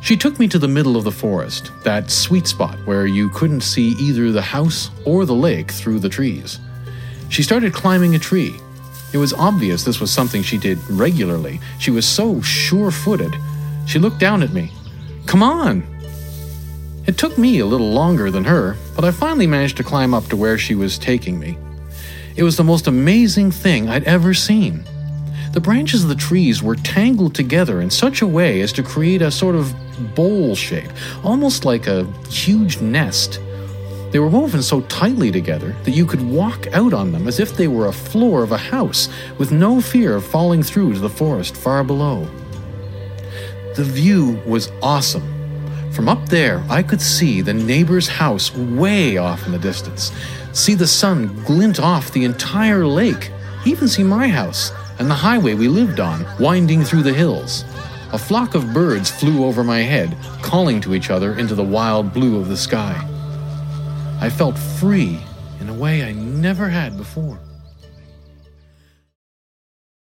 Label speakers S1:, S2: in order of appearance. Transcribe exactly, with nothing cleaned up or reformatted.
S1: She took me to the middle of the forest, that sweet spot where you couldn't see either the house or the lake through the trees. She started climbing a tree. It was obvious this was something she did regularly. She was so sure-footed. She looked down at me. "Come on!" It took me a little longer than her, but I finally managed to climb up to where she was taking me. It was the most amazing thing I'd ever seen. The branches of the trees were tangled together in such a way as to create a sort of bowl shape, almost like a huge nest. They were woven so tightly together that you could walk out on them as if they were a floor of a house, with no fear of falling through to the forest far below. The view was awesome. From up there, I could see the neighbor's house way off in the distance, see the sun glint off the entire lake, even see my house and the highway we lived on winding through the hills. A flock of birds flew over my head, calling to each other into the wild blue of the sky. I felt free in a way I never had before.